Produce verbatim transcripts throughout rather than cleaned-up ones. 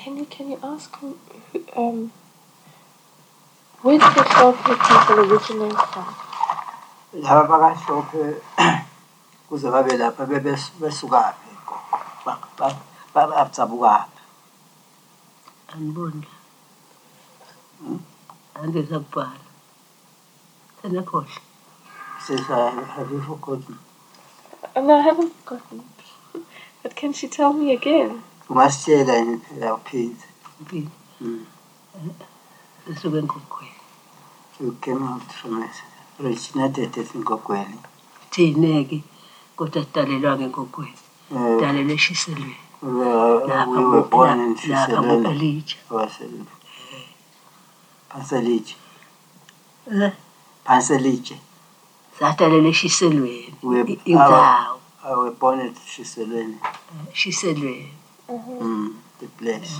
Henry, can you ask him, who, um, where did the Hlophe people originate from? Laba bakaHlophe kuze babe lapha besukaphi gogo bababuzabukaphi Anibona angizakubhala senakhohle says have you forgotten? No, I haven't forgotten. But can she tell me again? Ungasitshela phela uphinde uphinde mm esuke eNgogweni. You came out from it originated eNgogweni thineke kodwa sidalelwa ngeNgogweni dalelwe eShiselweni. We were born in Shiselweni. Elija Panselije eh Panselije sadalelwe eShiselweni indawo. I was born at Shiselweni. Shiselweni. Mm, the place.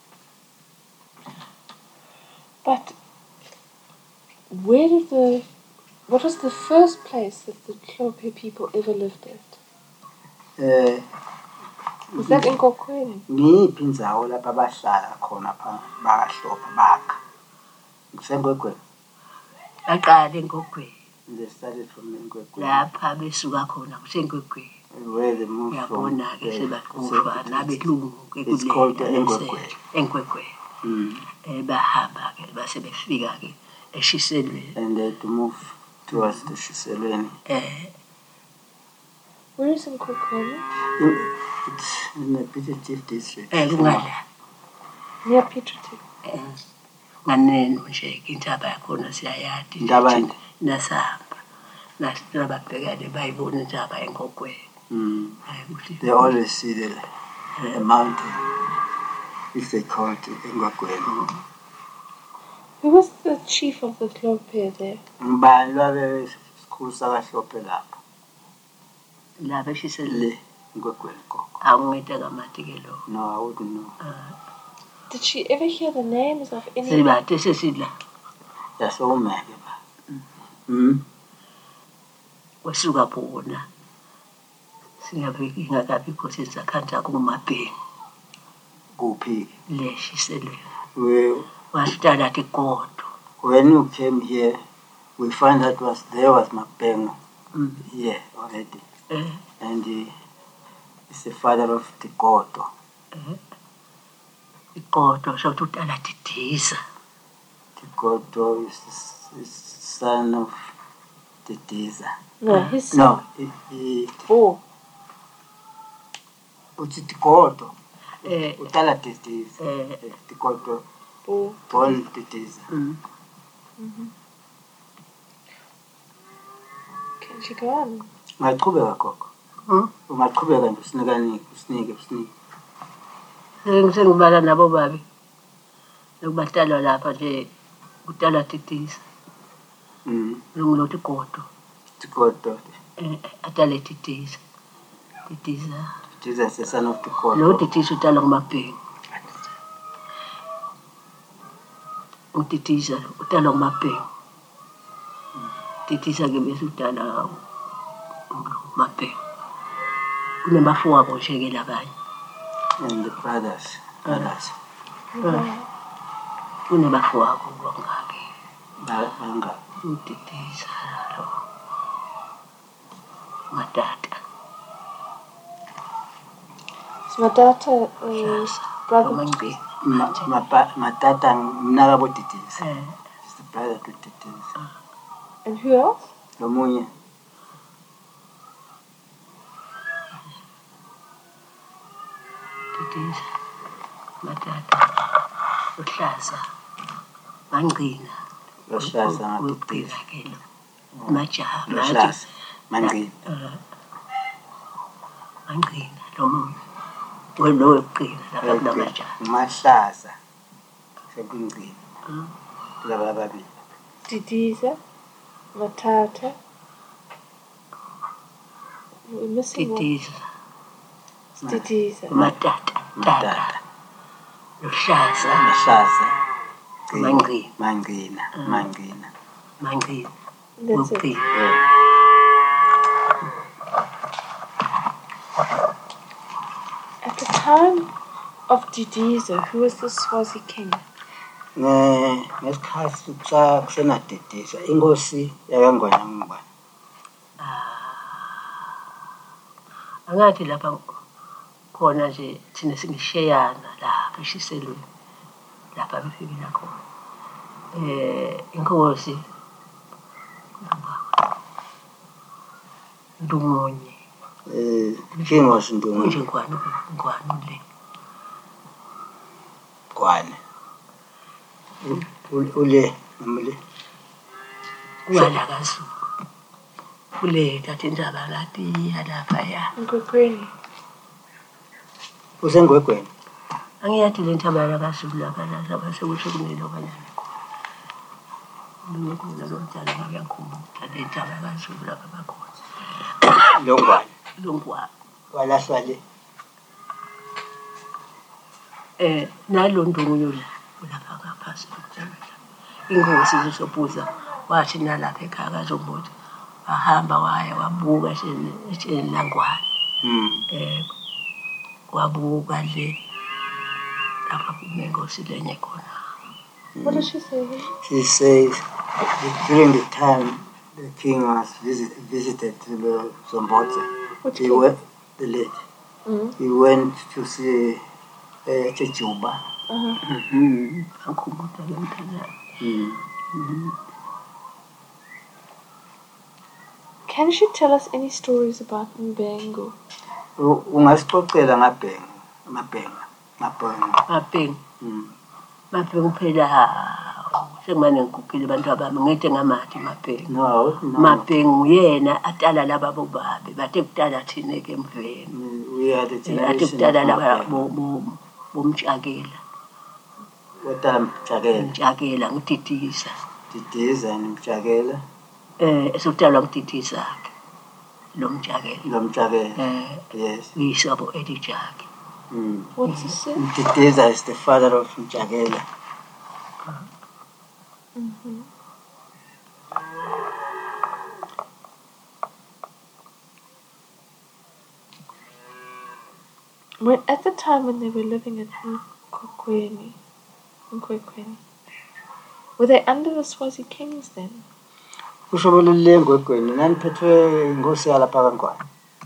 But where did the, what was the first place that the Hlophe people ever lived at? Uh, was that in Ngogweni? Ngiyiphi indzawo lapha bahlala khona pha bakaHlophe bakha. Ngisengogweni. Baqala eNgogweni. They started from Ngogweni. Lapha besuka khona kusengogweni. Where they moved from. Yabona ke sebaqushwa nabelungu ke kule. It's called Engogweni. Engogweni. Mm. Eh bahamba ke base befika ke eShiselweni. And they had to move towards the Shiselweni. Eh. Where is Ngogweni? It's in the Pietertief district. Eh ngala. Near Pietertief. Eh. Nganeno nje intaba yakhona siyayadi. Ndabani? Nasamba. Nasibabhekane bayibona intaba eNgogweni. Mm. They always see the, the mountain, if they call it Ngogweni. Who was the chief of the Hlophe there? Mbani lwabe sikhulu sakaHlophe lapho. Lapha eShiselweni. Ngogweni gogo. Awungita kamati ke lo. No, I wouldn't know. Did she ever hear the names of any? Sibathe sesidla. Yasomeke ba. Mm. Wasuka bona. Singabeki ngakabi because isakhanda kumabhengu. Kuphi? Le Shiselweni. We wasitala Tikoto. When you came here, we found that was there was Mabhengu. Mm. Here already. Uh, and he is the father of Tikoto. Uh, Tikoto, so to tell Titiza. Tikoto is the son of Titiza. No, his son. No, he. he oh. Uthi Tikoto. Eh. Utala Titiza. Eh. Tikoto. Oh. Born Titiza. Mm. Mm-hmm. Can she go on? Ungaqhubeka gogo. Hm? Ungaqhubeka nje usinikani usinike usinike. Sengibala nabo babi. Lokubatalwa lapha nje kutala Titiza. Mhm. Lo Tikoto. Tikoto. Eh atale Titiza. Titiza. Titiza is the son of Tikoto. Lo Titiza utala kumabhengu. Utitiza utala kumabhengu. Titiza ke bese utala mabhengu. Kunabafowabo nje ke labanye. And the brothers. Brothers. Kunabafowabo bangaki. Banga. Utitiza lo. Matata. Matata is brother. Matata mnakabo Titiza. He's the brother to Titiza. And who else? Lomunye. Titiza. Matata. Uhlaza. Mangqina. Uhlaza Titiza ke lo. Majaha. Uhlaza. Mangqina. Mangqina lo munye. Wena weqina lapha namajaha. Mahlaza. Sekungqina. Laba babili. Titiza. Matata. We're missing Titiza. one. Titiza. Matata. Matata. Uhlaza. Uhlaza. Mangqina. Mangqina. Mangqina. Mangqina. That's it. Yeah. At the time of Didiza, who was the Swazi king? Ngesikhathi kusenadidisa inkosi yakangwenya ngubani? Angathi lapha khona nje thina singisheyana lapha eshiselweni lapha befikela khona eh inkosi Ndungonye eh king was Ndungonye nje kwani kwani le kwani ule nomle wala kasu ule thathe indaba lathi lapha ya Ngwegweni. usengwegweni angiyathi le ntaba lakasu lapha lapha sekusho kunelo kanjani lokho lomthala ngiyakhumbula le ntaba lakasu lapha bakhona longwane longwane walahlwa le eh nalondunguyo la lapha ngaphasi kokutshela ingozi zisobuza wathi nalapha ekhaya kaZombothi wahamba waya wabuka etsheni langwane eh wabuka nje lapha kunengosi lenye khona. What does she say? She says during the time the king was visit, visited to the Zombotse, Which he king? went the late. Mm. He went to see uh, Chichuba. Mhm. Akhumbula le mntana. Mm. Can she tell us any stories about Mbengu? Ungasixoxela ngabhengu, amabhengu, mabhengu. Mapeng. Mm. Mapeng phela sengimane ngikukile abantu abami ngithi ngamathi mapeng. No, no. Mapeng uyena atala laba bobabe bathe kudala thina ke emveni. Mm, we are the Athe generation kudala of laba Mabhengu. bomtshakela. Wetala Mtshakela. Mtshakela ngididisa. Didiza and Mtshakela. Eh esuthalwa ngididisa ke. Lo mtshakela. Lo Mtshakela. Eh Yes. uyisabo Elijah. Mm. What's the sin? Didiza is the father of Mtshakela. Mm-hmm. When, at the time when they were living at Nkokweni, Nkokweni, were they under the Swazi kings then? Ushobole le ngwegweni naniphethwe inkosi yalapha kaNgwane.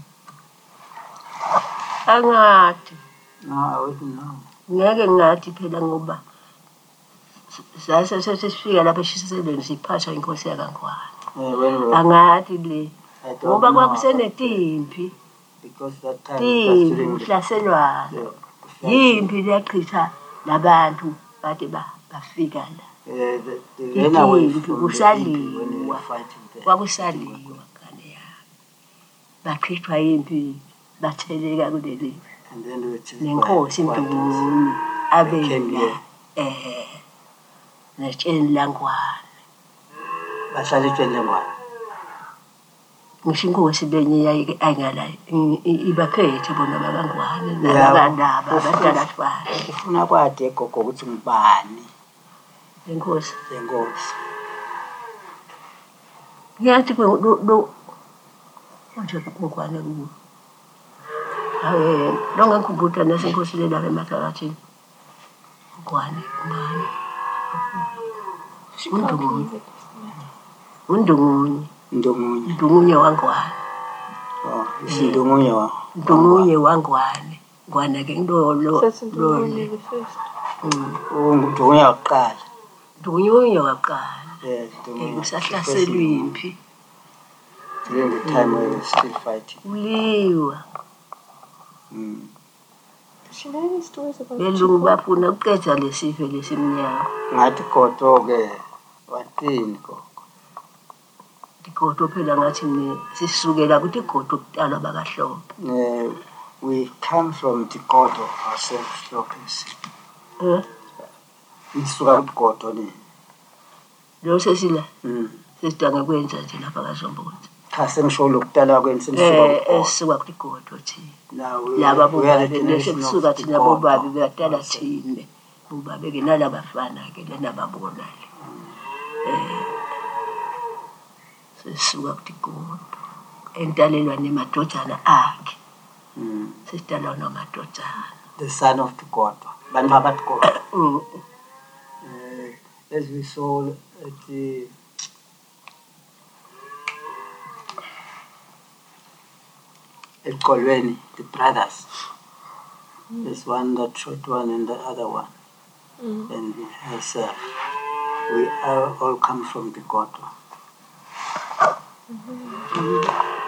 Angathi No, I wouldn't know. ngeke ngathi phela ngoba sase sesifika lapha eshiselweni siphathwa inkosi yakaNgwane. Uh, when we were, Angathi le I don't ngoba know kwakusenetimpi because that time it was timpi during the uhlaselwana the- yimpi liyachitha nabantu bathi ba- bafika la Uh, the, they ran away itimpi from the Impi when we were kusaliwa fighting there. kwakusaliwa ngane yami bachithwa yimpi batheleka kuleli And then we were chased by nenkosi squatters. Ndunguni They came abela here. eh netsheni langwane Bahlala etsheni lengwane. ngisho inkosi lenye yayike ayingala ibakhethe bona babangwane Yeah. nabandaba abadala twala Ufuna kwade gogo ukuthi ngibani lenkosi lenkosi. ngiyathi lo lo manje ngokwane kuwo hayi lo ngikhumbula nesenkosi le lapha emathakathini ngwane ngwane She can't Ndunguni. leave it. undungunye Ndungunye. ndungunye wangwane Oh, isindungunye wa. ndungunye wangwane ngwane ke ndo lo So it's lo Ndunguni the first. Undungunye waqala. ndungunye waqala Yes, Ndungunye. kusahlaselwa impi During the time we were still fighting. uliwa Mm. Does she know any stories about belungu Chiko? bafuna ukuqeda lesife lesimnyama Ngathi godo ke wathini gogo. igodo phela ngathi ni sisukela kuthi igodo kuqala bakahlophe Uh, we come from Tikoto ourselves locals. eh Isuka kugodo ni. lo sesila Mm. sisidanga kwenza nje lapha kaZombothi Cha sengisho lokudala kweni senisuka eh kugodo. esisuka kuthi igodo thina Now we laba we are the bobabe generation lesekusuka of thina bobabe Tikoto. bekadala thine bobabe ke nalabafana ke lenababona le eh sisuka kuthi igodo entalelwa nemadodana akhe Mm. sisidalwa namadodana the son of Tikoto, Banbaba Tikoto. Mm. Uh, as we saw at the at Kolweni, the brothers. Mm. There's one that shot one and the other one. Mm. And herself. We are all come from Tikoto. Mm-hmm. Mm.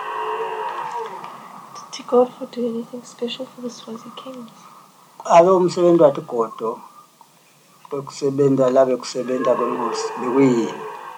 Did Tikoto do anything special for the Swazi kings? Alo umsebenzi waTikoto bekusebenza la bekusebenta kwenkosi bekuyini.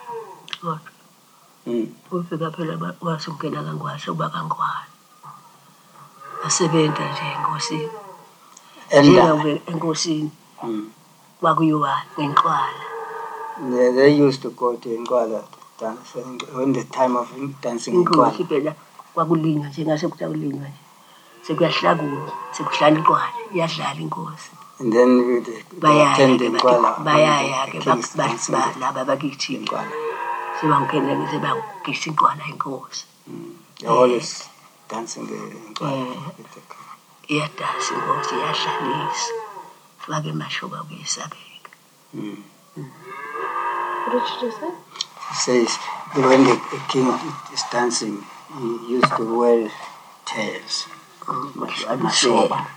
Mm. Ufika phela wasukela kaNgwashe uba kaNgwane. Asebenza nje enkosini. Njengawe enkosini. Mm. Kwakuyiwa ngenqwala. They used to go to Nkwala dancing when the time of dancing in Nkwala. Phela kwakulinywa njengase kutakulinywa nje. Sekuyahlakulwa, sekuhlala inqwala, iyadlala inkosi. And then they attend Nkwala. Bayaya ke laba bakithi inqwala. Sebangena nje bagisha inqwala inkosi. They always dancing the Nkwala. Yeah, dancing inkosi iyadlalisa. Fake mashoba kuyisabeka. Mm. Mm. What did she just say? She says when the, the king is dancing, he used to wear tails. Mashoba.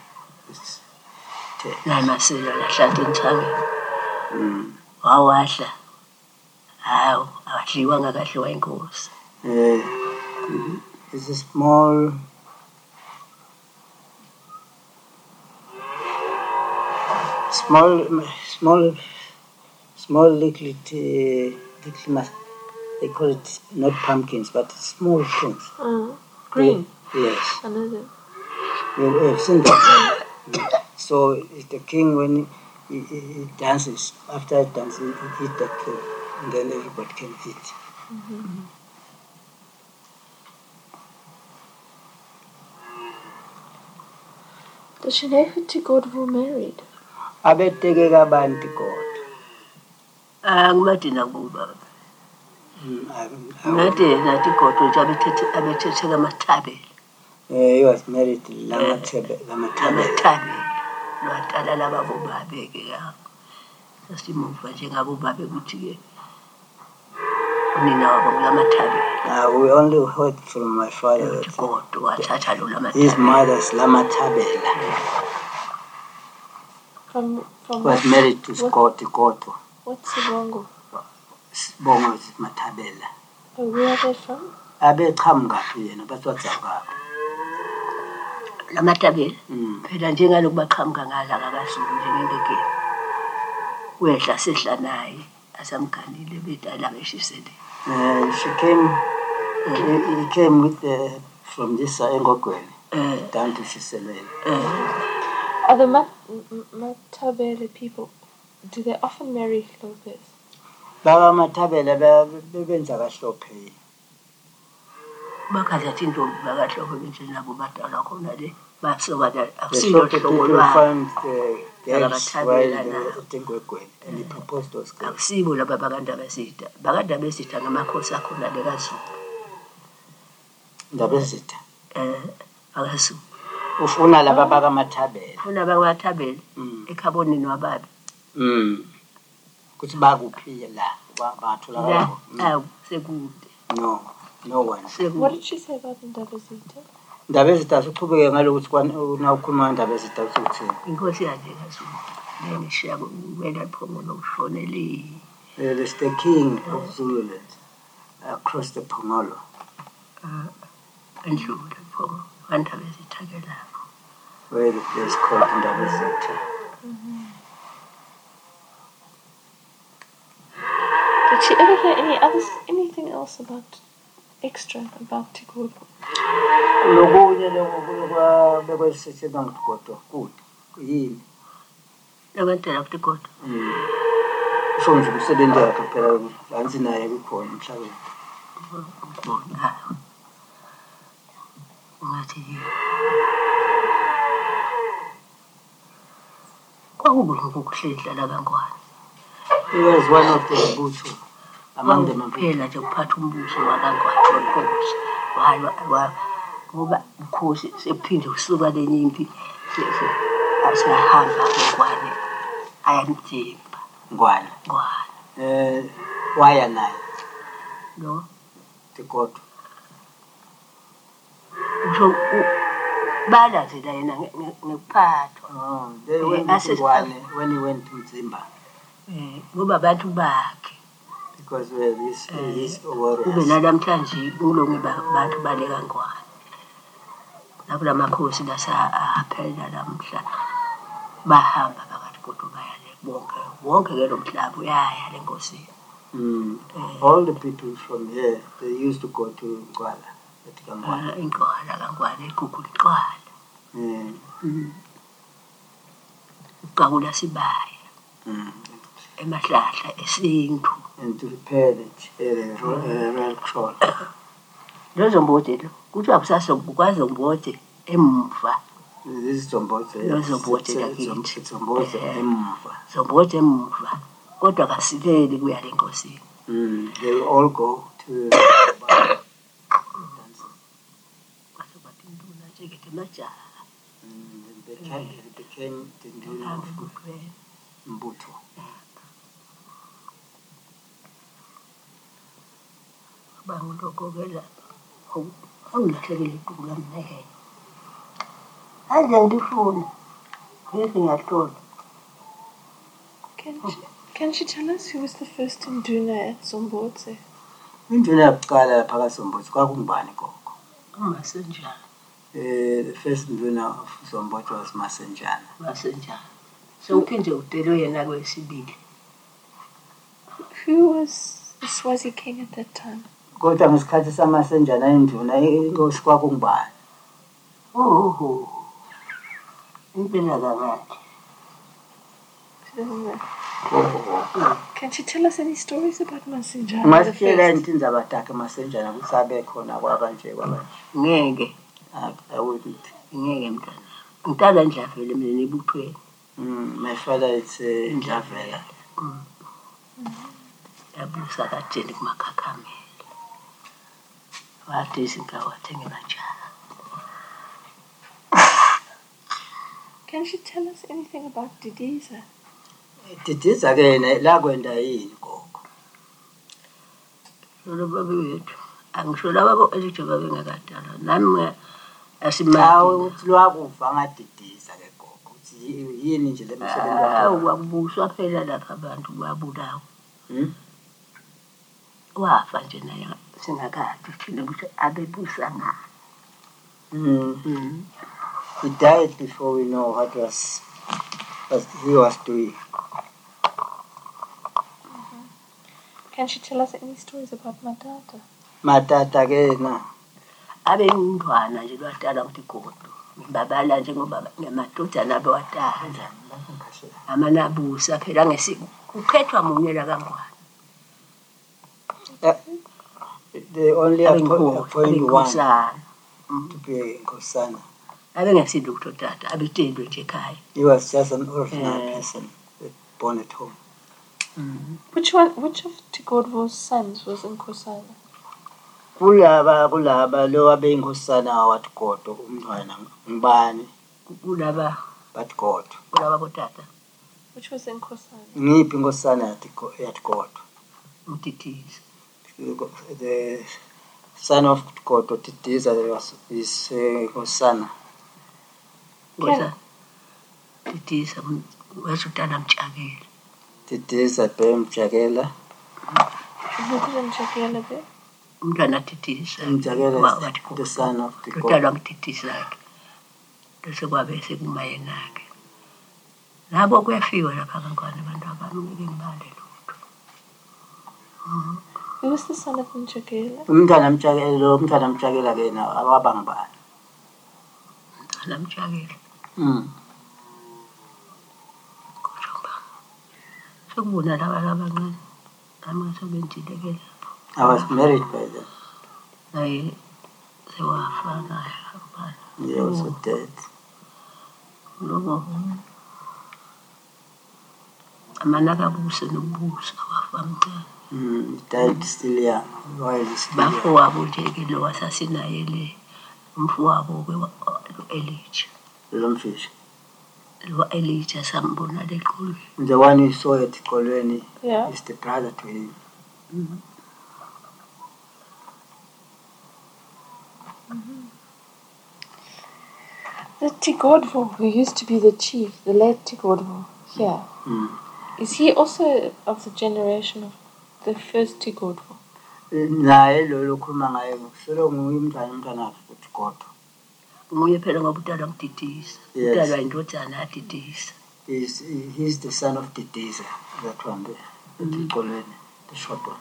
La masela la hlala entangeni. Mm. Wawahla. Hawu, awahliwa ngakahliwa inkosi. Eh. It's a small small small small little little they call it not pumpkins but small things. Mm. Green. Yes. I know that. You have seen that. So the king, when he, he, he dances, after dancing, he eat that food, and then everybody can eat. Mm-hmm. Does she know who Tikoto married? Abeteke kabani Tikoto? Ah, ngumati nakuba. Ngade na Tikoto jabethe abethe kaMathabela. He was married to Lamathabela. Lamathabela. Lwatala laba bobabe ke ya. Sasimuva njengabo babe kuthi ke. Unina wabo Lamathabela. Uh, we only heard from my father that Tikoto wathatha lo Lamathabela. His mother's Lamathabela. From from was married to Scott Tikoto. What's Sibongo? Sibongo is Mathabela. Oh, where are they from? Abe qhamuka yena batswatsaka. Lamathabela. Phela njengaloku baqhamuka ngala kaZulu njengengeke. Wehla sehla naye asamganile bedala beshisele. Uh, she came uh, he, he came with the from this uh, Engogweni uh, down to Shiselweni. Uh, are the Mat Mathabela people, do they often marry Lopez? Baba Mathabela bebenza kaHlophe. Bakathatha intombi bakaHlophe benje nabo badala khona le basoka akusilo hlobo lwabo and he proposed those girls. Akusibo laba bakandabezitha bakandabezitha ngamakhosi akhona le kaZulu. Ndabezitha eh akaZulu ufuna laba bakaMathabela ufuna bakaMathabela ekhabonini wababe mm kuthi bakuphi la bathola lapho awu sekude no no one. What did she say about Ndabezitha? Ndabezitha uqhubeke ngalokuthi una ukhuluma Ndabezitha usuthini inkosi yakhe kaZulu nenishiya kumele Phongolo ushonele. It's the king of Zululand across the Phongolo. Uh, Andlula Phongolo Ndabezitha ke lapho. Where the place called Ndabezitha. Mm-hmm. Did she ever hear any other anything else about extra about Tikoto? Lokunye lokwa bekwesisetshenziswa ngTikoto kude yini labantwana kuTikoto mm usho nje umsebenzi wakhe phela lansi naye kukhona emhlabeni bona ngathi kwakubona ukuhlehla la kaNgwane. He was one of the Butho among the members. Phela nje uphatha umbuso wakaNgwane wenkosi hayi ngoba ukhosi sephinde usuka lenyimpi asihamba ngwane ayamthimba Ngwane. ngwane Eh, waya naye no Tikoto. usho bala zila yena ngekuphathwa Oh, they Eh, went ase- to Ngwane when he went to Mzimba eh ngoba abantu bakhe because where this his kube warriors. nalamhlanje kulonke abantu baleka ngwane lapho lamakhosi lasaphela lamhla bahamba phakathi kodwa bayale bonke wonke ke lo mhlaba uyaya lenkosi Mm. All the people from here, they used to go to Ngwala. At Ngwala. ingqwala kangwane ikukhu liqwala Mm. uqawula sibaya Mm. emahlahla esintu And to repair it, a rail crawl. lozombote lo kuthiwa kusasokwazi ombote emva This is Zombote. No, Zombote, It's- like it's- it. it's Zombote Eh. Emva. zombote emva kodwa kasileli kuya lenkosini Mm. They will all go to kwase kwathi intuna njengete majaha Mm, and they became, they became the Nduna ehambe of kubhweni Mbuto. banguloko-ke lapha angilahlekele iqubu lami nehenye anje ngilifuna ngithi ngiyahlola Can she, can she tell us who was the first Nduna at Zombodze? Induna yakuqala phakathi Zombote kwakungubani gogo? ungasenjani Eh, the first Nduna of Zombote was Masenjana. ungasenjani sewuphinde udelwe yena kwesibili Who was the Swazi king at that time? Kodwa ngesikhathi samasenjana induna inkosi kwakungubani? oho impela kangakhe She doesn't know. Can she tell us any stories about Masinjana? the Ungasitshela first? into zabadaka masenjana ukuthi abe khona kwabanje kwabanje. ngeke I, I wouldn't. ngeke mntana ngitala ndlavele mina nebuthweni Mm, my father is uh, Ndlavela. yabusa katsheni kumakhakhamela wathi izinkawathenge majaha Can she tell us anything about Didiza? Didiza ke ne- la kwenda yini gogo? lolo babewethu angisho laba elije babengakadala nami Hawu asimali ukuthi lwakuva ngadidiza ke gogo. Ukuthi yi- yini nje lemsebenzi awu wakho? wakubuswa phela lapha abantu babulawa Hmm? wafa nje naye singakade thina ukuthi abebusa ngani Mm. He died before we know what was what he was doing. Can she tell us any stories about Matata? Matata ke na. abe ngumntwana nje lwadala ukuthi godo ngibabala njengoba ngamadodana abe wadala amanabusa phela ngesi kuphethwa munye la kangwane Uh, they only abe appoint, appoint one ngkhosana to be Nkosana. abe ngesinto kutotata abetelwe nje ekhaya He was just an ordinary Eh. person born at home. Which one? Which of Tigodvo's sons was in Kosana? Kulaba kulaba lo abe Nkosana wathi godo umntwana ngibani kulaba bathi godo. kulaba botata Which was in Kosana? Ngiphi Nkosana yathi go- yathi godo. umtitizi The son of Godo Didiza was is uh, Nkosana. ngosa titiza wesutana mtshakela Didiza Bemjakela. Who couldn't check the bit? umntwana titiza Mjakela wathi is the son of the kutalwa God. ngititizakhe bese kwabe sekumayenakhe labo kuyafika lapha kangwane abantu abanike ngibale lutho Who was the son of Nchakela? Umntwana Mjakela lo umntwana Mjakela ke na waba ngibani? alamtshakela Mm. kodwa sekubona laba abancane nami sebenzile ke lapho I was married by then. naye sewafa naye abana He also dead. lobo amanakabuse nobusa wafa mncane Mm. He died still young. While he's still bafo young. wabo nje-ke lo wasasinaye le umfo wabo-ke elitsha Lomfish. lo Elijah sambona lequlu. The one you saw at Kolweni Yeah. is the brother to him. Mhm. The Tigodvo, who used to be the chief, the late Tigodvo, here, Mm. is he also of the generation of the first Tigodvo? Naye lo lokhuluma ngaye kusolo nguye umntwana umntwana wakhe futhi kodwa. Nguye phela ngoba utalwa ngudidisa. Yes. Utalwa indodana yadidisa. He's, he's the son of Didiza, that one there, the Kolweni, the short one.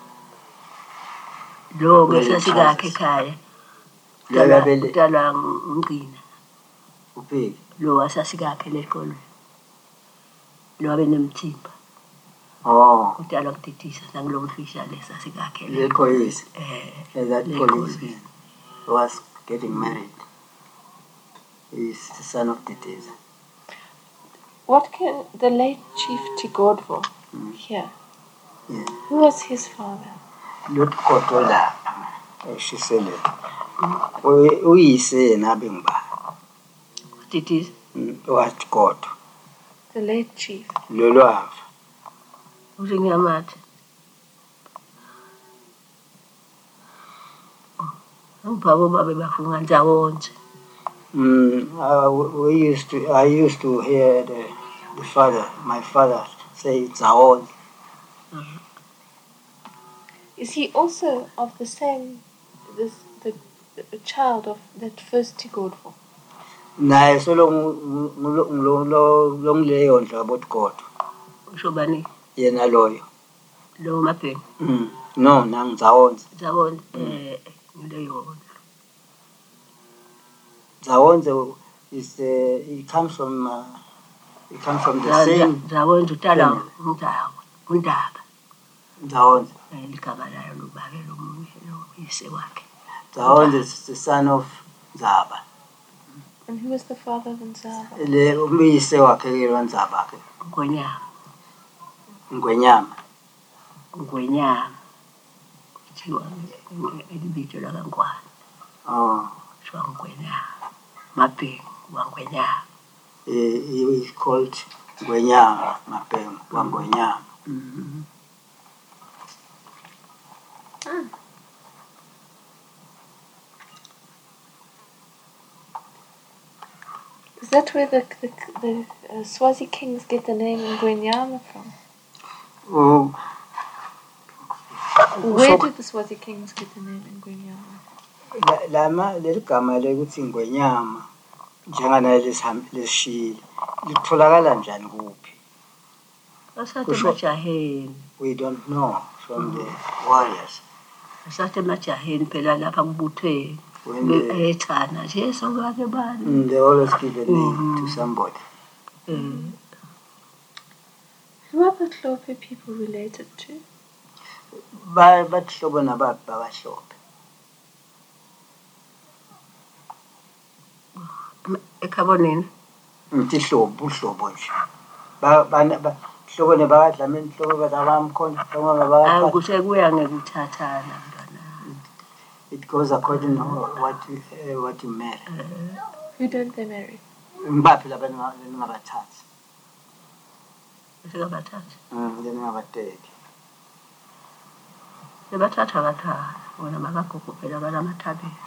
Lo Where he ngesasikakhe travels. ekhaya. Lo Utalwa yabele utalwa ngqina. ubheki. Lo wasasikakhe leqolo. Lo abe nemthimba. Oh, Utalwa ngudidisa nangilo mfisha lesasikakhe. the police. Eh. And that Le policeman was getting married. He's the son of Didiza. What can the late chief Tigodvo Mm. here? Yeah. Who was his father? Lot kodwa lapha eshisele. Uyi- Uyise yena abengiba. Didisa. Wathi kodwa The late chief. lo lwafa. Uthi ngiyamathi. Ubaba babe bafunga ndawonje. Mm, uh, we we used to, I used to hear the, the father, my father say it's our own. Is he also of the same, this, the, the child of that first Tigodvo? Naye solo ngilongileyo ndla bothi kodwa Usho bani yena loyo. lo mabheki. Mm. No, nangizawonze. Ndawonje eh ngileyo. Zawonze is uh, he comes from uh, he comes from the same Ndawonje utalwa ngundaba. Undaba. Zawonze. Ligama layo lo babe lo lo yise wakhe. Zawonze is the son of Zaba. And who was the father of Nzaba? Le umyise wakhe ke loNzaba ke Ngonyama. Ngwenyama. Ngonyama. Thiwa elibito la kaNgwane. Oh, Shwa ngonyama. Mabheki wangonyama. he, he is called Ngwenyama, Mapeng, Wangwenyama. Mhm. Is that where the the, the uh, Swazi kings get the name Ngwenyama from? Oh, Where did the Swazi kings get the name Ngwenyama? la- lama leligama lekuthi Ngwenyama njengana lesishile litholakala njani kuphi? Asathe Kusho- emajaheni. We don't know from the warriors. Asathe emajaheni phela lapha kubuthwe. When they, Ethana nje sokake bani. mm, they always give a name Mhm. to somebody. Eh. Who are the Klope people related to? Ba bahlobo nabaphi babahlobo. Ekhaboneni. Ngithi hlobo uhlobo nje. Ba bana ba hlobo nebakadlamini hlobo badabamkhona hlobo Hayi babakathatha. kushe kuya ngekuthathana mntwana. It goes according to what you, uh, what you marry. Who don't they marry? Ngibaphi laba ningabathathi? Sekabathatha. Mm, ningabateki. Sebathatha kathana. Bona makagogo phela banamathabela.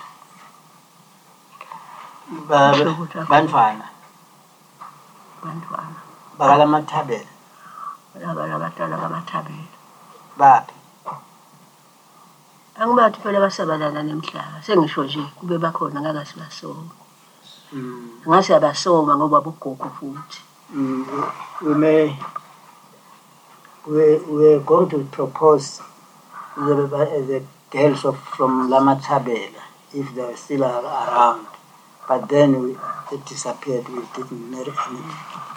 Ba Uhlobo lwakho. bantwana Bantwana. bakalamathabela Laba labatala kamathabela. baphi? Angibathi phela basabalana nemhlaba. Sengisho nje kube bakhona ngaka sibasoma. Mm. Ngase abasoma ngoba bogogo futhi. Mm, we may we we're going to propose the, the girls of from Lamatabela if they're still ar- around, but then we, they disappeared. We didn't marry anything.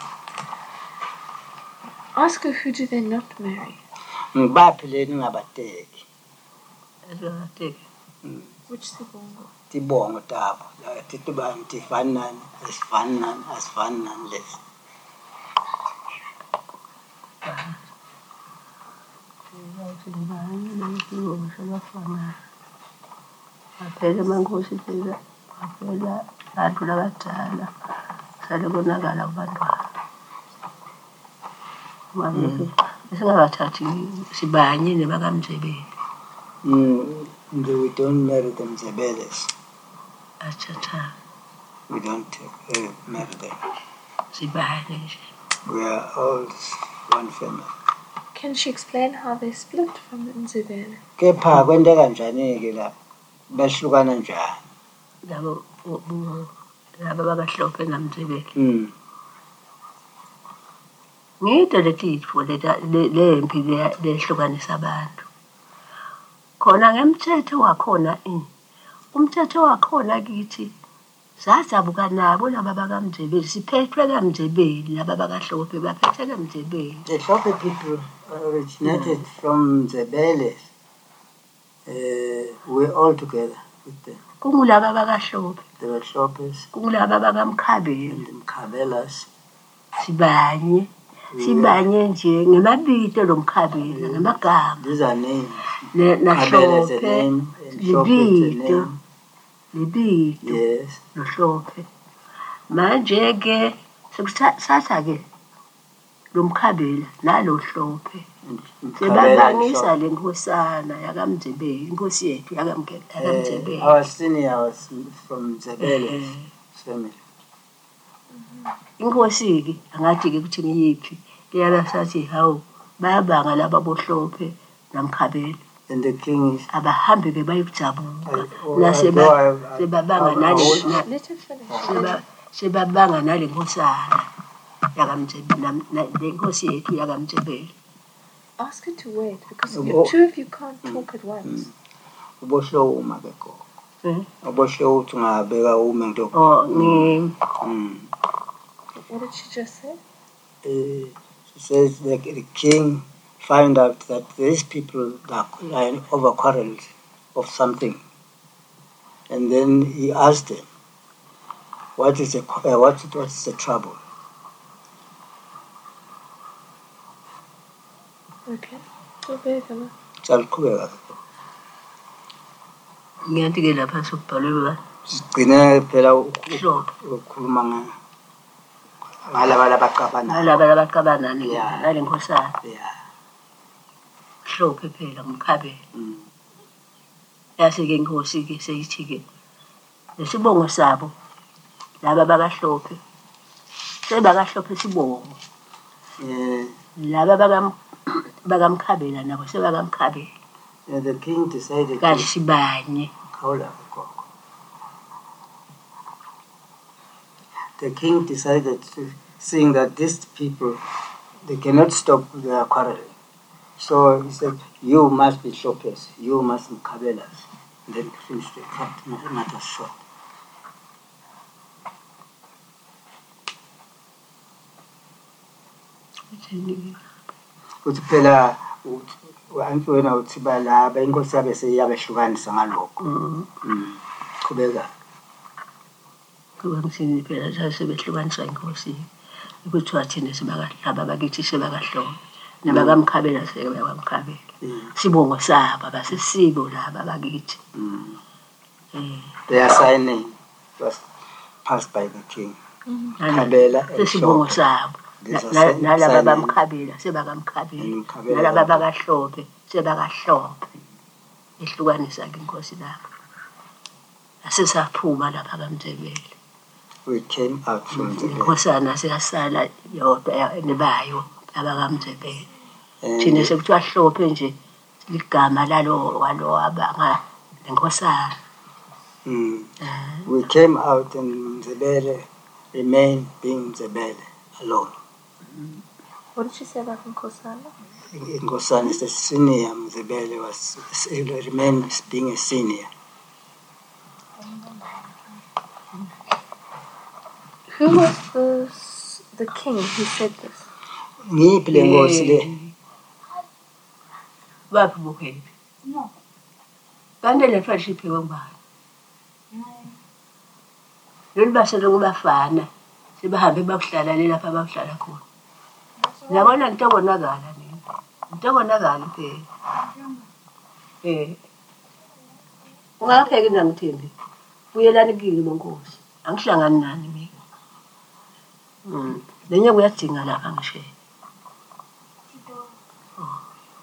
Ask her who do they not marry? Ngibaphi le ningabateki? Ezobateke. Which Sibongo? Tibongo tabo la tithi bani tifani nani asifani nani asifani nani lesi. Aphela emankosi phela aphela abantu labadala sale bonakala kubantwana. Manje singabathathi sibanye nebakamjebeli. Mm, we don't marry them Zebeles. Acha cha. We don't uh, marry them. Sibanye nje. We are all one family. Can she explain how they split from the Nzibele? Kepha kwente kanjani ke la? Bahlukana njani? Labo labo bakahlophe namjebeli. Mm. Ngiyito letitfo lempi lehlukanisa abantu. Khona ngemthetho wakhona eh. Umthetho wakhona kithi sasabuka nabo laba bakamjebeli siphethwe kamjebeli laba bakahlophe baphethe kamjebeli. The Hlope people originated mm. from Zebeles. Uh, we're all together with them. Kungulaba bakahlophe. They were Hlopes. Kungulaba bakamkhabela. And the Mkhabelas. Sibanye. Sibanye nje ngemabito lomkhabela ngamagama. These are names. Mkhabela is a name. Libito. Libito. Yes. Nohlophe. Manje ke sekuthatha ke lomkhabela nalo Hlophe. Sebabangisa lenkosana yakamjebeli inkosi yethu yakamjebeli. Our senior was from Zebeles family. Inkosi ke angathi ke kuthi ngiyiphi leyala sathi hawu bayabanga laba bohlophe namkhabela. And the king is abahambe ke bayikujabuka naseba sebabanga nale seba sebabanga nale nkosana yakamjebeli lenkosi yethu yakamjebeli. Ask her to wait because you two of you can't talk at once. Ubosho uma ke ko. Eh? Ubosho uthi ngabeka uma ngento. Oh, ni What did she just say? Uh, she says that the king found out that these people are over quarreled of something. And then he asked them, what is the, uh, what, what is the trouble? Okay. So basically. Salqhubeka. Ngiyanti ke lapha sokubhalwe sigcine phela ukukhuluma ngayo. Ngalaba labaqabana. Ngalaba labaqabana nale nkosana. Yeah. Hlophe phela ngumkhabela. Mm. Yase ke inkosi ke seyithi ke lesibongo sabo laba bakahlophe. Sebakahlophe sibongo. Eh laba bakam bakamkhabela nabo sebakamkhabela. Yeah, the king decided to sibanye. Khawula gogo. The king decided to, seeing that these people, they cannot stop their quarrel. So he said, you must be Hlopes, you must be Mkhabelas. Then finish the cut matter short. Uthi phela anti wena uthi balaba inkosi yabe seyabehlukanisa ngalokho. Mhm. Qhubeka. Kuba ngithini phela sasebehlukaniswa inkosi. Ukuthiwa thina sebakahlaba bakithi sebakahloma. Nabakamkhabela sebakamkhabela. Sibongo sabo basisibo laba bakithi. Mhm. Their signing was passed by the king. Mkhabela sibongo sabo. Nalaba bamkhabela sebakamkhabela. Nalaba bakahlophe sebakahlophe. Ehlukanisa ke inkosi lapha. Asesaphuma lapha kaMjebeli. We came out from the inkosana siyasala yodwa nebayo abakamjebeli. Thina sekuthiwa Hlophe nje ligama lalo walo abanga lenkosana. Mm. We came out and Nzebele remained being Nzebele alone. Mm. What did she say about Nkosana? Nkosana is the senior. Nzebele was remained being a senior. Who was the the king who said this? Ngiphi le nkosi le? Baphi bukhephi? No. Kanti le friendship yobani? Lolu basele kubafana. Sibahambe bakuhlala lapha bakuhlala khona. Yabona into bonakala nini? Into bonakala phela. Eh. Ungapheki ngangithembi. Uyelani kini bonkosi. Angihlangani nani mina. Mm. Lenye kuyadinga lapha ngisho.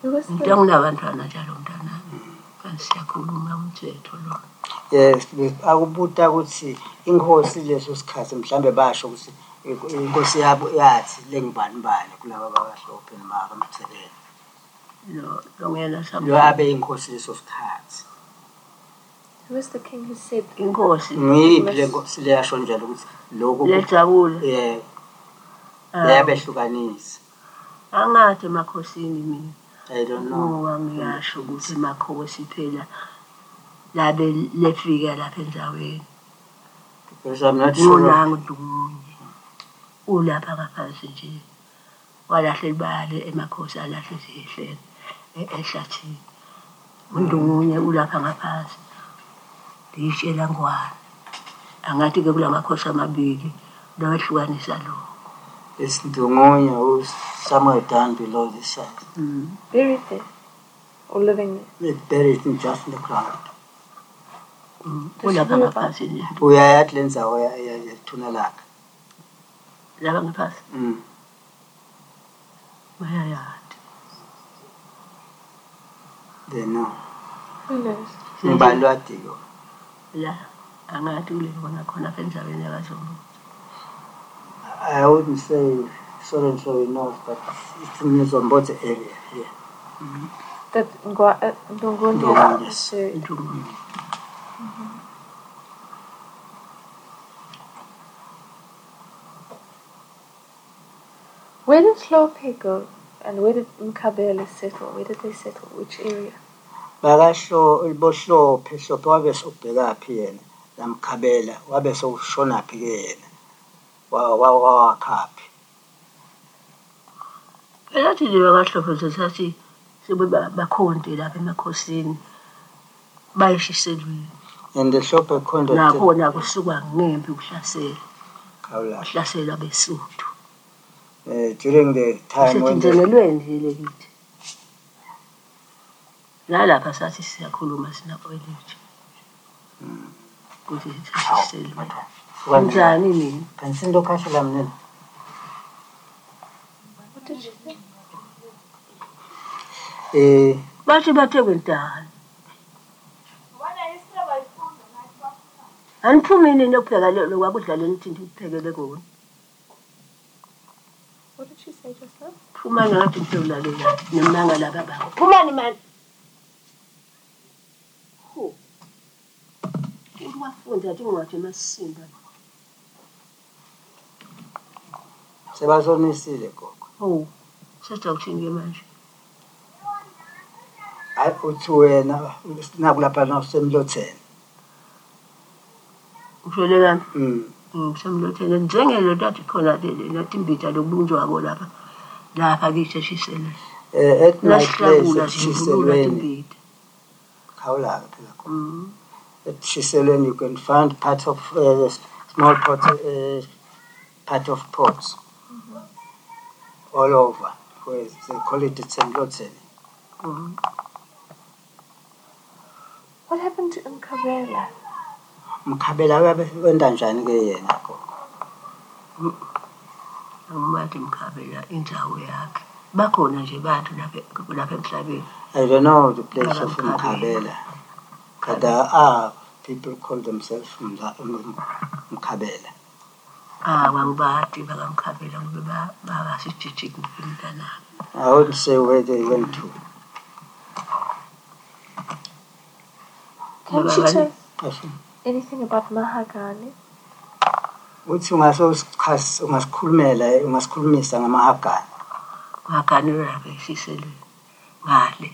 Who was Into the, anginabantwana njalo mntanami. Kanti siyakhuluma umthetho lo. Yes, akubuta ukuthi inkosi leso sikhathi mhlambe basho ukuthi inkosi yabo yathi lengibani bani kulaba abahlophe noma abaMthelela. Lo lo ngena Lo sambuza. abe inkosi leso sikhathi. who was the king who said Inkosi Ngiyiphi le nkosi le yasho njalo ukuthi lokho lejabule. eh Ah, yabehlukanisa. angathi emakhosini mina. I don't know. Ngoba ngiyasho ukuthi emakhosi phela labe lefika lapha endaweni. Because I'm not sure. Unanga uDungunye. Ulapha ngaphansi nje. Walahla ibali emakhosi alahle zihle ehlathini. uNdungunye ulapha ngaphansi. Ndiyitshela ngwane. Angathi ke kulamakhosi amabili lawehlukanisa lo. It's Ndungunye who's somewhere down below this side. Mm. buried there or living there? It's buried in just in the ground. Ulapha ngaphansi nje. Uyaya kule ndzawo yathunalaka. Lapha ngaphansi. Mm. Bayayati. They know. Who knows? Ngibani lwadiko. La angathi kule khona khona apha endaweni yakwaZulu. I wouldn't say so and so enough, but it's in the Zombote area here. That Ngwa- uh, Ndungunye Ndungunye, was buried. Ndungunye. Where did Hlophe go? And where did Mkhabela settle? Where did they settle? Which area? Bakasho bohlophe hlophe wabe sobhekaphi yena namkhabela wabe soshonaphi ke yena wa wa wakhaphi. Phela thina bakaHlophe sesathi sibe bakhonti lapha emakhosini bayishiselwe. And the hlophe khonto Nakhona kusuka ngempi ukuhlasela. Khawula. Uhlasela beSuthu. Uh, during the time when the, Sithinjelelwe nje lekithi. Nalapha sathi siyakhuluma sina oyilitshe. Kuthi sishiselwe. Kanjani mina? Kansindo khashela mina. What did she say? Eh Bathi bathe kwentana. Aniphumini nokupheka lo kwakudlala nithinta ukuphekele kona. What did she say just now? Phuma ngathi ngizolalela nemnanga laba baba. Phumani manje. Ho. Uwafunda athi ngwathi masimba. sebazonisile gogo. Oh. Sithatha ukuthini ke manje? Hayi uthi wena nakulapha nasemlotheni. Ushole kami. Mm. Ngisemlotheni njengelo tathi khona leli nathi imbita lokubunjwa ko lapha. Lapha kithi shisele. Eh at my place Lasihlakula at nje ngibulula Shiselweni. imbita. Khawula phela khona. Mm. At Shiselweni you can find part of uh, small pot uh, part of pots. All over. Where they call it Tsemlotseni. Mm. What happened to Mkhabela? Mkhabela wenda njani ke yena gogo? Angimathi Mkhabela indawo yakhe. Bakhona nje abantu lapha lapha emhlabeni. I don't know the place Mkhabela. of Mkhabela. But there are people call themselves Mkhabela. Ah, wangibati bakamkhabela ngoba ba basijijiki ngimntana. I wouldn't say where they went to. Can she tell Yes. anything about Mahagani? Uthi ungasokhasi ungasikhulumela ungasikhulumisa ngamahagani. Ngakanira ke siselwe. Ngale.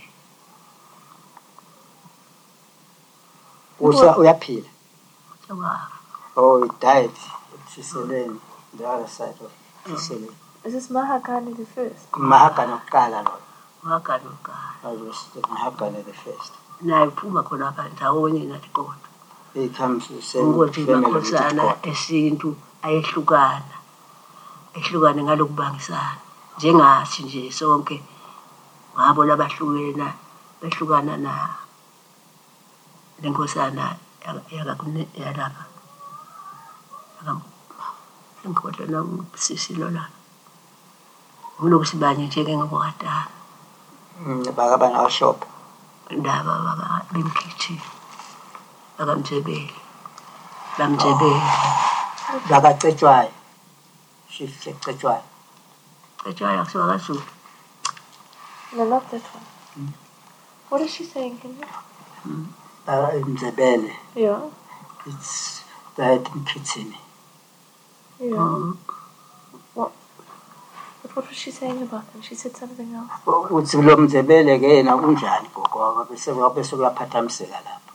Usa uyaphila. Sawa. Oh, he died. Shiselweni, the other side of Shiselweni. Is this Mahagani the first? Mahagani okuqala lo. Ngakanuka. I was the Mahagani the first. Naye phuma khona pha ndawonye nathi kodwa. He comes to the same Ukuthi family with makhosana God. esintu ayehlukana. Ehlukane ngalokubangisana. Njengathi nje sonke ngabo labahlukena behlukana na lenkosana yakakune yalapha. Akam. Ngikhohle nomsisi lona. Ulokusibanye nje ke ngokwadala. Bakabani abashophe. Ndaba baka bemkhithi. Bakamjebeli. Bamjebeli. Bakacetshwayo. Shift Cetshwayo. Cetshwayo akusiwa kaZulu. No, not that one. Mm. What is she saying? Can you? Mm. Uh, Mzebele. Yeah. It's that in Kitsini. Yeah. Mm. What? But what was she saying about them? She said something else. Uthi lo Mzebele ke yena kunjani gogo bese bese kuyaphathamiseka lapha.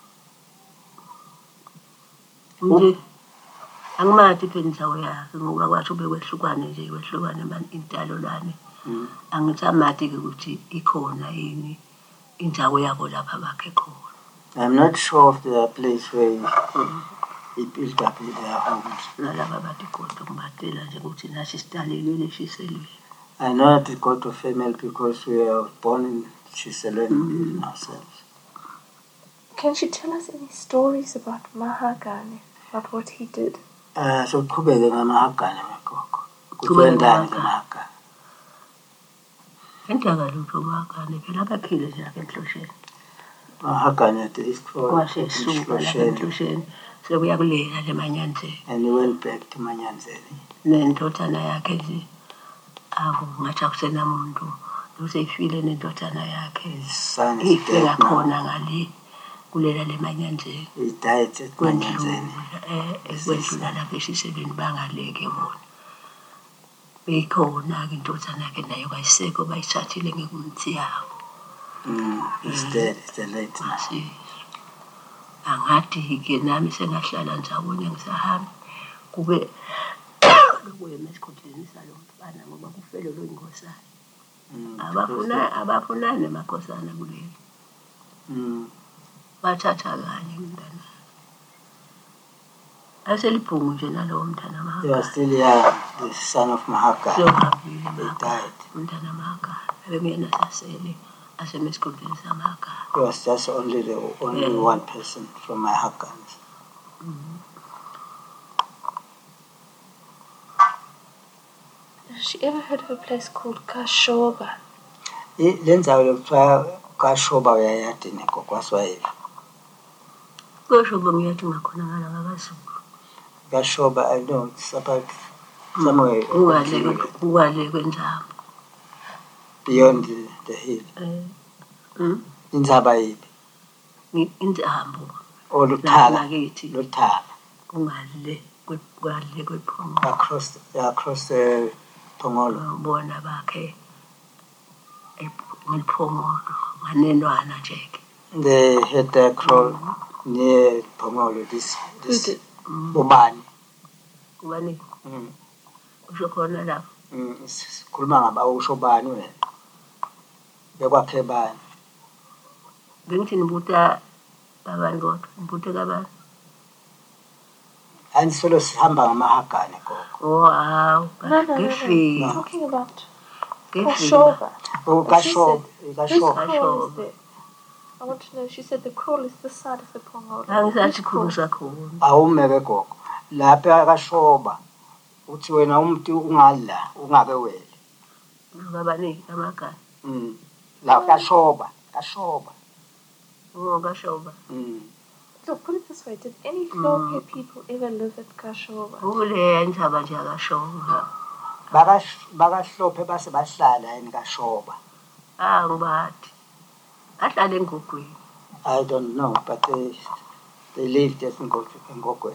Nje angimathi phela indawo yakhe ngoba kwathi ube kwehlukane nje kwehlukane man intalo lani. Angithi amathi ke ukuthi ikhona yini indawo yabo lapha bakhe khona. I'm not sure of the place where he built up their homes. Nalaba bathi kodwa kubatela nje ukuthi nathi sidalelwe leshiselwe. I know that go to female because we are born in Shiselweni mm-hmm. ourselves. Can she tell us any stories about Mahakane, about what he did? Uh, so kubeke ngamahakane makoko. Kukwendani ngamahakane. Entaka lutho Mahakane phela baphile nje lapha eNhlosheni. Mahakane at least for Kwashesuka lapha eNhlosheni sekuya kulela leManyanzeni. And he went back to Manyanzeni. Nendodana yakhe nje awu ngathi akusenamuntu usefile nendodana yakhe ifika khona ngale kulela leManyanzeni. He died at Manyanzeni. Eh ekwendlula lapha eShiselweni bangaleke bona. Bekhona ke indodana yakhe nayo kayisekho bayithathile ngekumthi yawo. Mm, he's dead, it's a late now. Angathi ke nami sengahlala njawonye ngisahamba kube kuye mesikhondleni salo mfana ngoba kufele lo ingosana. Abafuna abafuna nemakhosana kuleli. Mm. Bathatha kanye umntana. Aselibhungu nje nalowo mntana Mahakane. He was still young, the son of Mahakane. So he died. Mntana Mahakane. Bengena sasele asemesikhondleni saMahakane. He was just only the only yeah. one person from Mahakane. Mm-hmm. Has she ever heard of a place called Kashoba? Lendzawo lokuthiwa Kashoba uyayathi neko kwaSwahili. Kashoba ngiyathi ngakhona ngala ngakaZulu. Kashoba I know it's about somewhere uwale kwendzaba. Beyond the, the hill. Eh. Mm. Indzaba yiphi? Indzambo. Oh Luthala. Luthala. Ungale kwale kwephongo. Across across the Phongolo. Bona bakhe ephongolo nganenwana nje ke. They had the crow near Phongolo this this Ubani. Ubani. Mm. Usho khona lapho. Mm, sikhuluma ngaba usho bani wena? Bekwakhe bani? Bengithi nibuta abani kodwa, nibuta kabani? And solo sihamba ngamahakane gogo. Oh, wow. No, no, no, no. no. Talking about Kashoba. Oh, Kashoba. Kashoba. I want to know, she said the crawl is this side of the Phongolo. Angisathi khulusa khona. Awumeke gogo. Lapha Kashoba. Uthi wena umuntu ungala, ungake wele. Ngabani amagana? Mm. La Kashoba, Kashoba. Oh, Kashoba. Mm. So put it this way, did any Hlophe mm. people ever live at Kashoba? Ule indaba nje Kashoba. Baka baka Hlophe base bahlala en Kashoba. Ah, ngobathi. Ahlala eNgogweni. I don't know, but they they lived at eNgogweni.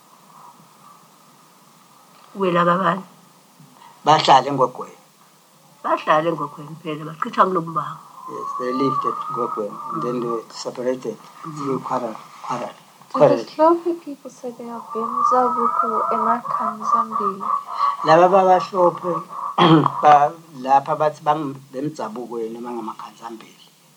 Wela kabani? Bahlala eNgogweni. Bahlala eNgogweni phela bachitha kulombango. Yes, they lived at Ngogweni and then they separated through Kwaral. Kwaral. So the Hlophe people say they are Bemzabuko Emakanzambili. Laba baka Hlophe ba lapha bathi bang bemzabuko noma ngamaKhanzambili.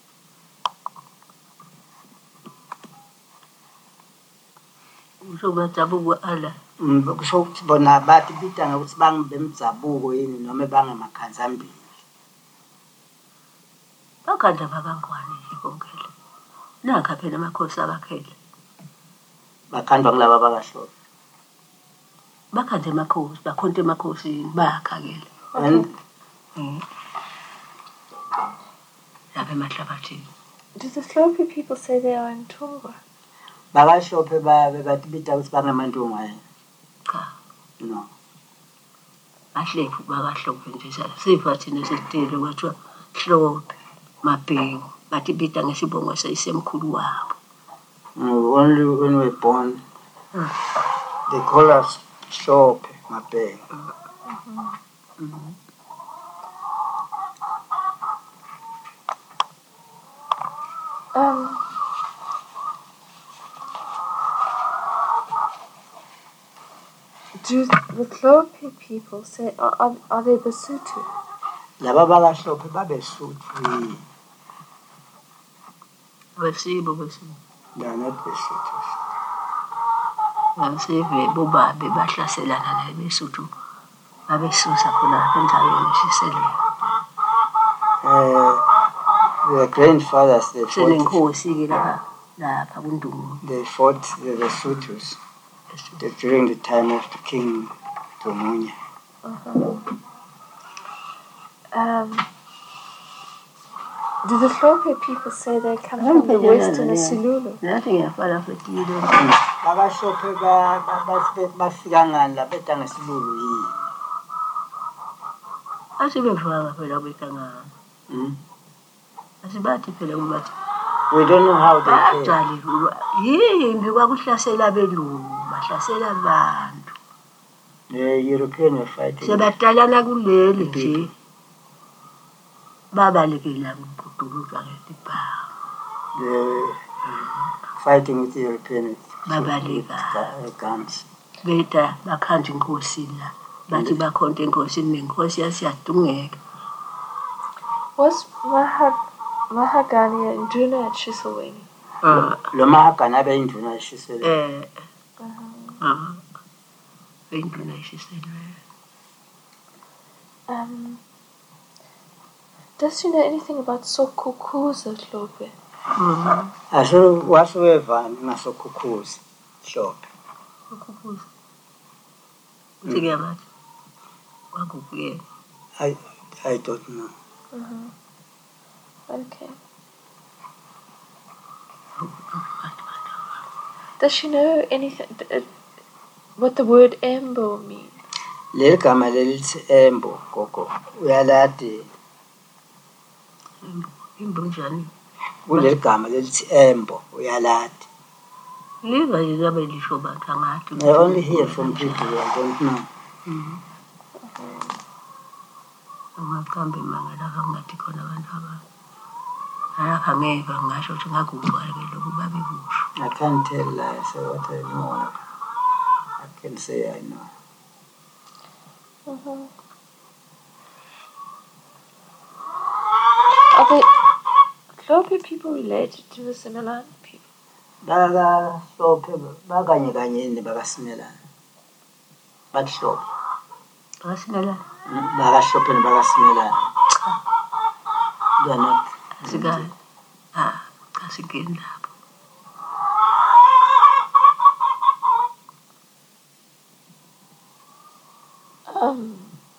Usho bazabuko ala. Mm, kusho ukuthi bona bathi bidanga ukuthi bang bemzabuko yini noma bangamaKhanzambili. Bakanda babangwane ibonkela. Nakha phela amakhosi abakhele. Bakhandwa kulaba bakaHlophe. Bakhande amakhosi, bakhonte amakhosi bakhakele. And mm. lapha emahlabathini. Do the Slopi people say they are in Tungwa? Bakashophe batibita ukuthi bangamantunga yini? Cha. No. Ahlephu bakahlophe nje sifa thina sesitile kwathiwa Hlophe Mabhengu batibita ngesibongo seyisemkhulu wabo. Only when we're born, mm. they call us Hlophe Mabhengu. Mm-hmm. Mm-hmm. Um, do the Hlophe people say, are, are, are they Basotho? Laba bakahlophe babesuthu. Besibo besibo. They are not Basotho. Besibe bobabe bahlaselana nebesuthu. Babesusa khona endaweni eshisele. Eh The grandfathers, they fought, they fought the Lesothos during the time of the King Tumunya. Uh-huh. Um, do the Hlophe people say they come from the western Isilulu? Bakashophe bafika ngani la beta ngesilulu yini? Asibefaka phela beta ngani. Mhm. We don't know how they came. The Europeans were fighting. The fighting with the Europeans with guns. Beta bakhanji inkosini la. Bathi bakhonto enkosini nenkosi yasiyadungeka. Was Mahag Mahagani induna at Shiselweni? Lo Mahagani abe induna at Shiselweni. Eh. Uh-huh. Induna at Shiselweni. Um. Does she know anything about Sokukuza Hlophe? Mm-hmm. Aso whatsoever ngasokukuza Hlophe. Sokukuza. Uthike amathi. Wakubuye. I I don't know. Uh-huh. Okay. Does she know anything? Uh, what the word Embo means? Le gama lelithi Embo gogo uyaladi. Embo njani? Kule gama lelithi Embo uyaladi. Liva yizabe lisho bantu ngathi. I only hear from people who don't know. Mhm. Amakambe mangala kangathi khona abantu aba. Ayakangeka ngasho ukuthi ngakubona ke lokhu babekusho. I can't tell lies, so what I know. I can say I know. Uh-huh. Are the Hlophe people related to the Simelane people? Baga Hlophe bakanye kanye ne baga Simelane. But Hlophe. Baga Simelane. Baga Hlophe ne baga Simelane. They are not. Sigai. Ah, kasigenda. Um,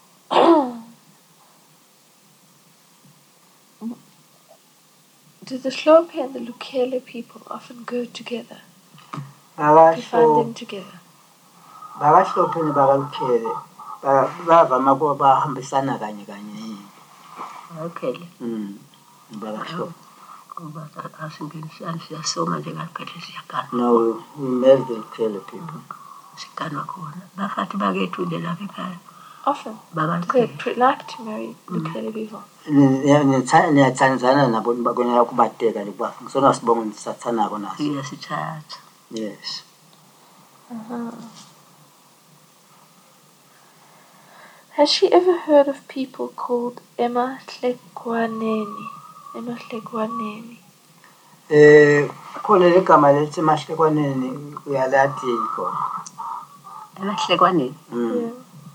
do the Hlophe and the Lukele people often go together? Do you find them together? Baga Hlophe ne baga Lukele bavama kuba bahambisana kanye kanye. Okay. Mm. Baga Hlophe. No, we met the Lukele people. Often. Do they like to marry Lukele people? Niyathandzana nabo bakwenela kubateka liba. Ngisona sibongo nisathanako naso. Yes. Yes. Uh-huh. Has she ever heard of people called Emma Hlekwaneni? Emma Hlekwaneni. Eh, khona legama lethi Mahlekwaneni uyalathi yiko. Emma Hlekwaneni. Mm.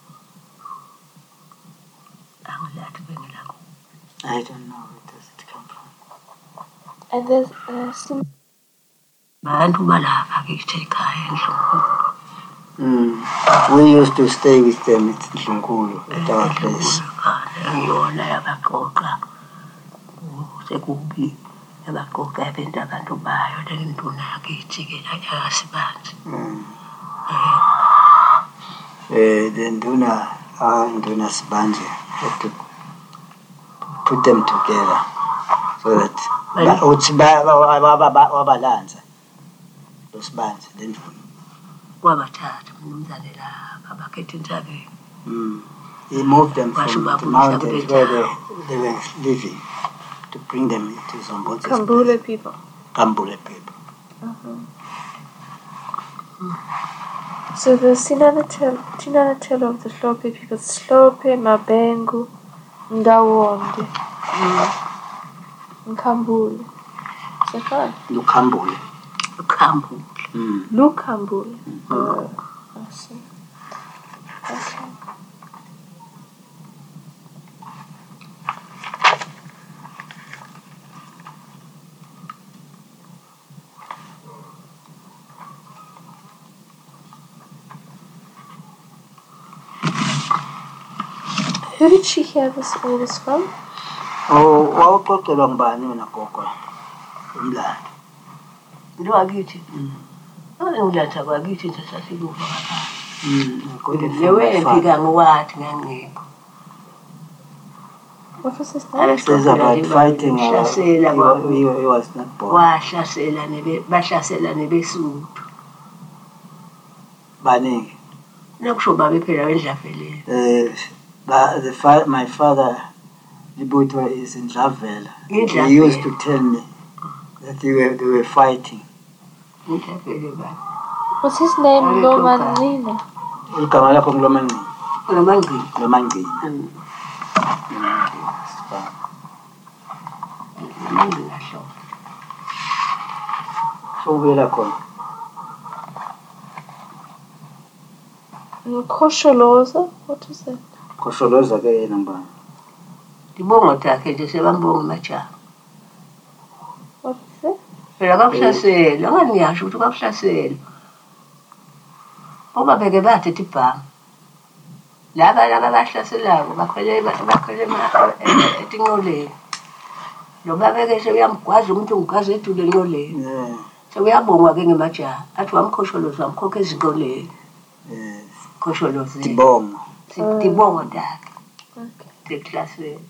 I don't know where does it come from. And there's uh, some. Mm. We used to stay with them at Ndlunkulu, at our place. sekubi abaqoqa abantu abantu bayo lenduna yakithi-ke yakasibanzi. Eh, the nduna, our nduna Sibanje, had to put them together so that uthi wabalanza lo Sibanje le nduna. Wabathatha umnumzane lapha bakhetha entabeni. He moved them from the mountains where they, they were living to bring them to Zombotsi. Kambule people. Kambule people. Uh-huh. So the Sinanatelo Tinanatelo of the Hlope people, Hlope, Mabengu, Ndawonde, Nkambule. Is that right? Lukambule. Lukambule. Mm. Lukambule. Mm. Uh, I see. Okay. Who did she hear this all this from? Oh, wawuxoxelwa ngubani wena gogo? Umlando. Ndo wakithi. Ake ulatha kwakithi nje sasikuva ngapha. Mm. Lewe mfika ngowathi ngangekho. What was his name? It says about fighting. Uh, he, he, he was not born. Wahlasela nebe bahlasela nebesuthu. Baningi. Nakusho babe phela wendlaveleni. Eh But the fa my father, Libutwa, is in Javela. He used to tell me that they were, they were fighting. Was his name Lomanina? Ilkamala kong Lomangi. Lomangi. Lomangi. Lomangi lasho. So wela kon. Kosholoza? What is that? Kosholoza ke yena mbani. Dibongo takhe nje sebambonga majaha. What is it? Phela bakuhlasela, nganiyasho ukuthi bakuhlasela. Obabeke bathe ibhanga. Laba laba bahlaselayo bakhwele bakhwele etinqoleni. Lo babeke sebeyamgwaza umuntu ungigwaza edule enqoleni. Yeah. Sekuyabongwa ke ngemajaha. Athi wamkhosholoza wamkhokha ezinqoleni. Yes. Kosholoza. Dibongo. Dibongo takhe. Okay. Declassé.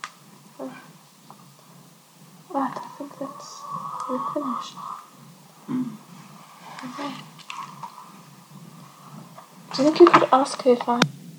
Right, I think that's we're finished. Mm. Okay. Do you think you could ask her if I